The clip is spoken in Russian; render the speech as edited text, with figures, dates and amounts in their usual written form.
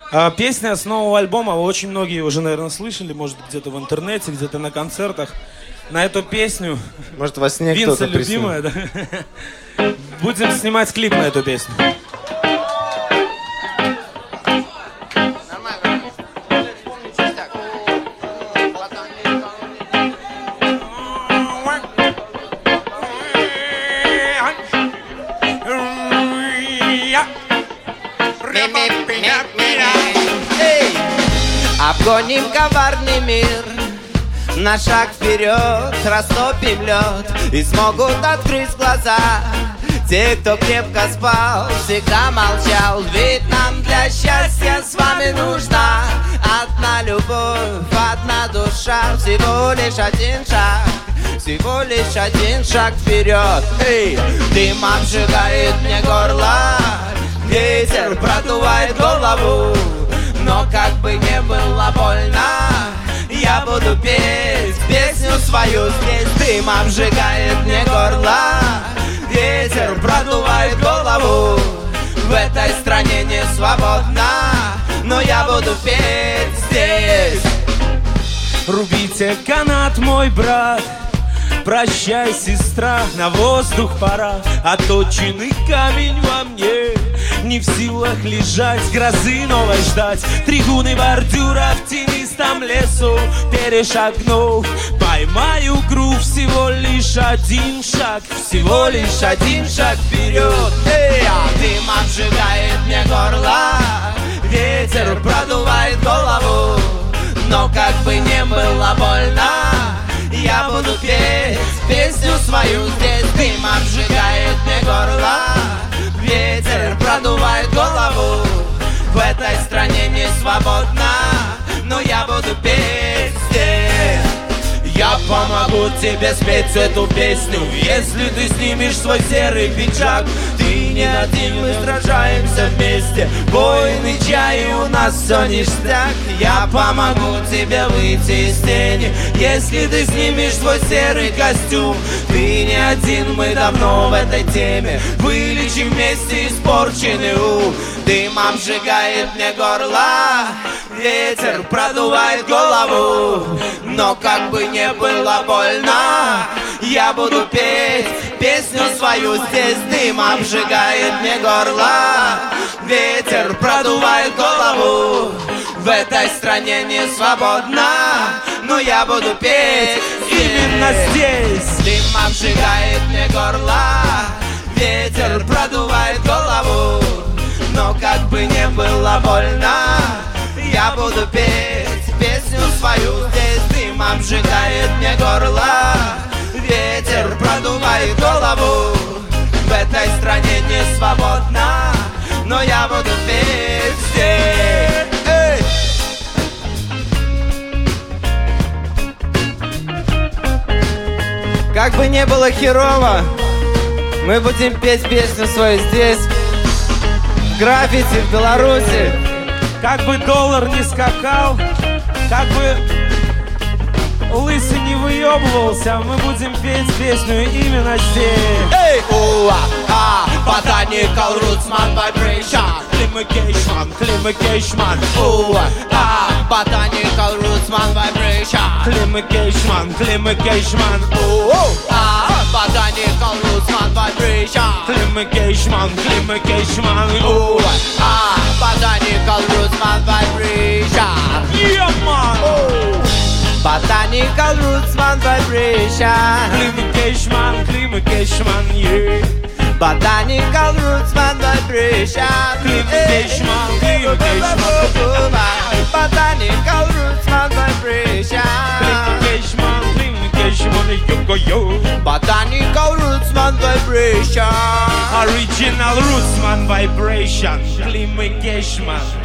Песня с нового альбома, очень многие уже, наверное, слышали, может, где-то в интернете, где-то на концертах. На эту песню, может, во сне Винса любимая, да? Будем снимать клип на эту песню. Обгоним коварный мир, на шаг вперед, растопим лед, и смогут открыть глаза те, кто крепко спал, всегда молчал. Ведь нам для счастья с вами нужна одна любовь, одна душа. Всего лишь один шаг вперед. Эй, дым обжигает мне горло, ветер продувает голову. Но как бы не было больно, я буду петь песню свою здесь. Дым обжигает мне горло, ветер продувает голову. В этой стране не свободно, но я буду петь здесь. Рубите канат, мой брат, прощай, сестра, на воздух пора. Оточенный камень во мне, не в силах лежать, грозы новой ждать. Тригуны бордюра в тенистом лесу перешагнув, поймаю грув. Всего лишь один шаг вперед. Эй, дым обжигает мне горло, ветер продувает голову. Но как бы не было больно, я буду петь песню свою здесь. Дым обжигает мне горло, ветер продувает голову. В этой стране не свободно, но я буду петь здесь. Я помогу тебе спеть эту песню, если ты снимешь свой серый пиджак. Ты не один, мы сражаемся вместе, воины чаи, у нас все ништяк. Я помогу тебе выйти из тени, если ты снимешь свой серый костюм. Ты не один, мы давно в этой теме, вылечим вместе испорченный ум. Дым обжигает мне горло, ветер продувает голову. Но как бы не было больно, я буду петь песню свою здесь. Дым обжигает мне горло, ветер продувает голову. В этой стране не свободно, но я буду петь именно здесь. Дым обжигает мне горло, ветер продувает голову. Но как бы не было больно, я буду петь песню свою здесь. Дым обжигает мне горло, ветер продувает голову. В этой стране не свободно, но я буду петь здесь. Эй! Как бы не было херово, мы будем петь песню свою здесь. Граффити в Беларуси. Как бы доллар не скакал, как бы лысый не выебывался, мы будем петь песню именно здесь. Эй, Botanical Roots Man Vibration. Climacashman, Climacashman. Botanical Roots Man Vibration. Climacashman, Climacashman. Botanical Roots Man Vibration. Climacashman, Climacashman. Botanical Roots Man Vibration. Yeah, man. Botanical Roots Man Vibration. Climacashman, Climacashman, yeah. Botanical Roots Man Vibration. Climacashman, Climacashman. Botanical Roots Man Vibration. Climacashman, Climacashman, yo-go-yo. Botanical Roots Man Vibration. Original Roots Man Vibration. Climacashman.